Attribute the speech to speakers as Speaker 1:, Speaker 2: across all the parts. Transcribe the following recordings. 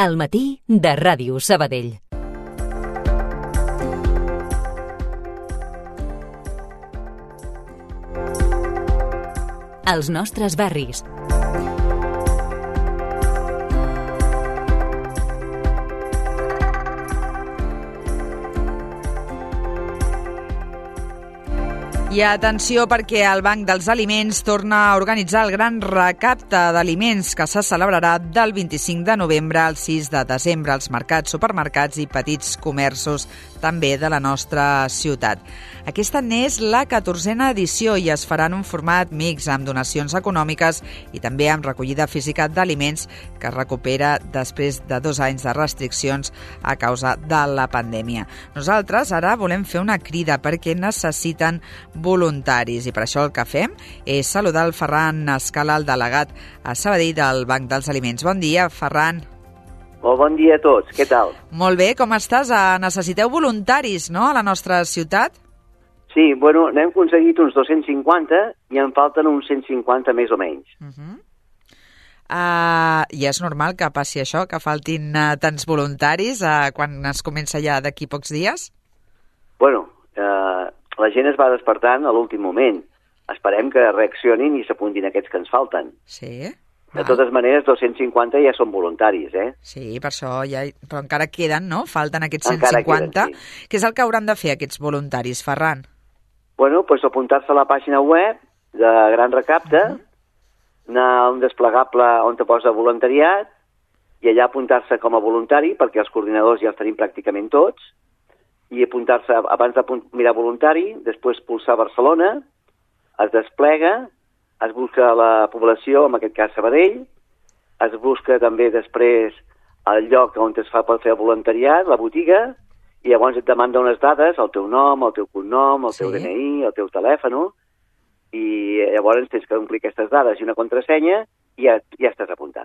Speaker 1: Al matí de Ràdio Sabadell. Els nostres barris.
Speaker 2: I atenció perquè el Banc dels Aliments torna a organitzar el gran recapte d'aliments que se celebrarà del 25 de novembre al 6 de desembre als mercats, supermercats i petits comerços també de la nostra ciutat. Aquesta n'és la 14a edició i es farà en un format mix amb donacions econòmiques i també amb recollida física d'aliments que es recupera després de 2 anys de restriccions a causa de la pandèmia. Nosaltres ara volem fer una crida perquè necessiten voluntaris i per això el que fem és saludar el Ferran Escala, el delegat a Sabadell del Banc dels Aliments. Bon dia, Ferran.
Speaker 3: Molt bon dia a tots, què tal?
Speaker 2: Molt bé, com estàs? Necessiteu voluntaris, no?, a la nostra ciutat?
Speaker 3: Sí, bueno, n'hem aconseguit uns 250 i en falten uns 150 més o menys.
Speaker 2: I és normal que passi això, que faltin tants voluntaris quan es comença ja d'aquí pocs dies?
Speaker 3: Bueno, la gent es va despertant a l'últim moment. Esperem que reaccionin i s'apuntin aquests que ens falten.
Speaker 2: Sí.
Speaker 3: De totes maneres, 250 ja són voluntaris,
Speaker 2: Sí, per això ja... Però encara queden, no? Falten aquests
Speaker 3: encara
Speaker 2: 150.
Speaker 3: Queden, sí.
Speaker 2: Què és el que hauran de fer aquests voluntaris, Ferran?
Speaker 3: Bueno, doncs apuntar-se a la pàgina web de Gran Recapte, anar a un desplegable on te posa voluntariat i allà apuntar-se com a voluntari, perquè els coordinadors ja els tenim pràcticament tots, i apuntar-se abans de mirar voluntari, després pulsar Barcelona, es desplega, es busca la població, en aquest cas Sabadell, es busca també després el lloc on es fa per fer el voluntariat, la botiga, i llavors et demanda unes dades, el teu nom, el teu cognom, el teu DNI, el teu telèfon, i llavors tens que omplir aquestes dades i una contrasenya i ja estàs apuntat.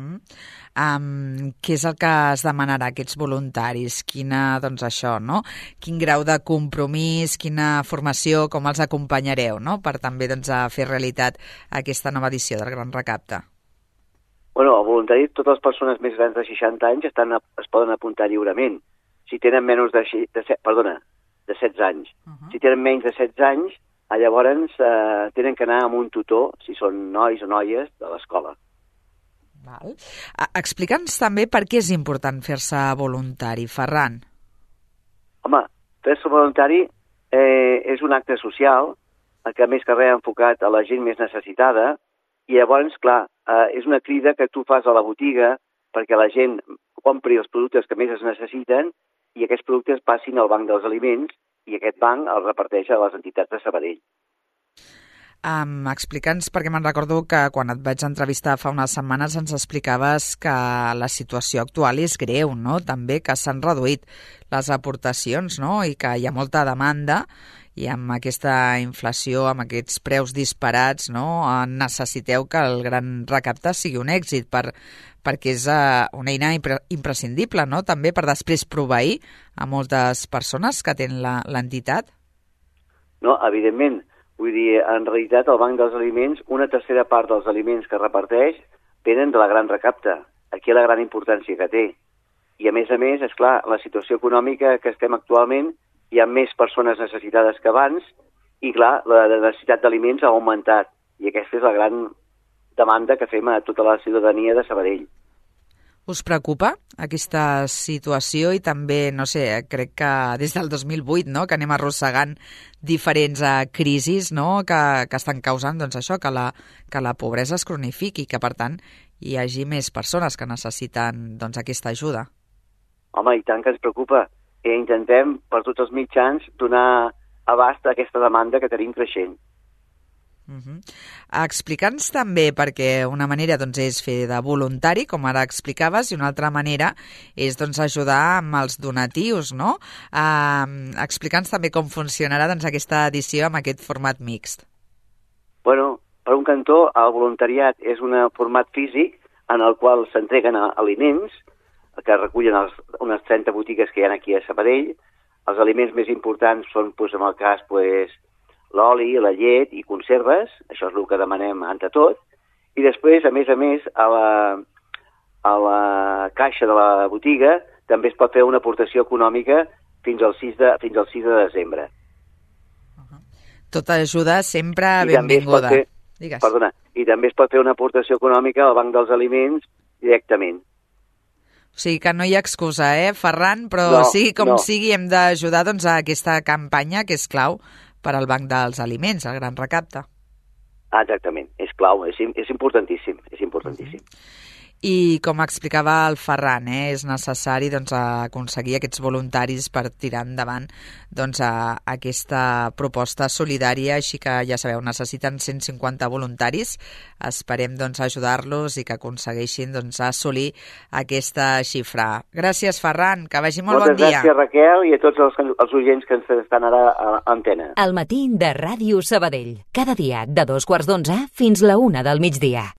Speaker 2: Què és el que es demanarà a aquests voluntaris? Doncs això, no? Quin grau de compromís, quina formació, com els acompanyareu, no?, per també a fer realitat aquesta nova edició del Gran Recapte.
Speaker 3: Bueno, el voluntari, totes les persones més grans de 60 anys es poden apuntar lliurement. Si tenen menys de 16 anys. Si tenen menys de 16 anys, llavors tenen que anar amb un tutor, si són nois o noies, de l'escola.
Speaker 2: Explica'ns també per què és important fer-se voluntari, Ferran.
Speaker 3: Home, fer-se voluntari és un acte social, que més que res enfocat a la gent més necessitada, i llavors, clar, és una crida que tu fas a la botiga perquè la gent compri els productes que més es necessiten i aquests productes passin al Banc dels Aliments i aquest banc els reparteix a les entitats de Sabadell.
Speaker 2: Explica'ns, perquè me'n recordo que quan et vaig entrevistar fa unes setmanes ens explicaves que la situació actual és greu, no?, també que s'han reduït les aportacions, no?, i que hi ha molta demanda i amb aquesta inflació, amb aquests preus disparats, no?, necessiteu que el Gran Recapte sigui un èxit perquè és una eina imprescindible, no?, també per després proveir a moltes persones que tenen l'entitat.
Speaker 3: No, evidentment. Vull dir, en realitat, el Banc dels Aliments, una tercera part dels aliments que reparteix venen de la Gran Recapte. Aquí la gran importància que té. I a més, és clar, la situació econòmica que estem actualment, hi ha més persones necessitades que abans i, clar, la necessitat d'aliments ha augmentat. I aquesta és la gran demanda que fem a tota la ciutadania de Sabadell.
Speaker 2: Us preocupa aquesta situació i també, no sé, crec que des del 2008, no?, que anem arrossegant diferents crisis, no?, que estan causant, això, que la pobresa es cronifiqui i que, per tant, hi hagi més persones que necessiten, aquesta ajuda.
Speaker 3: Home, i tant que ens preocupa. Intentem, per tots els mitjans, donar abast a aquesta demanda que tenim creixent.
Speaker 2: Explica'ns també, perquè una manera és fer de voluntari, com ara explicaves, i una altra manera és ajudar amb els donatius, no? Explica'ns també com funcionarà aquesta edició amb aquest format mixt.
Speaker 3: Bueno, per un cantó, el voluntariat és un format físic en el qual s'entreguen aliments que recullen unes 30 botigues que hi ha aquí a Sabadell. Els aliments més importants són, en el cas, l'oli, la llet i conserves, això és el que demanem entre tot, i després, a més, a la caixa de la botiga també es pot fer una aportació econòmica fins al 6 de desembre.
Speaker 2: Tota ajuda sempre benvinguda. Digues.
Speaker 3: Perdona, i també es pot fer una aportació econòmica al Banc dels Aliments directament.
Speaker 2: O sigui que no hi ha excusa, Ferran? Però
Speaker 3: no,
Speaker 2: sí, com
Speaker 3: no.
Speaker 2: sigui, hem d'ajudar doncs, a aquesta campanya que és clau per al Banc dels Aliments, el Gran Recapte.
Speaker 3: Exactament, és clau, és importantíssim, és importantíssim.
Speaker 2: I com explicava el Ferran, és necessari doncs, aconseguir aquests voluntaris per tirar endavant doncs, aquesta proposta solidària, així que ja sabeu, necessiten 150 voluntaris. Esperem doncs, ajudar-los i que aconsegueixin doncs, assolir aquesta xifra. Gràcies, Ferran, que vagi molt bon dia.
Speaker 3: Moltes gràcies, Raquel, i a tots els oients que ens estan ara a antena.
Speaker 1: El matí de Ràdio Sabadell. Cada dia de 2:15 fins la 1 del migdia.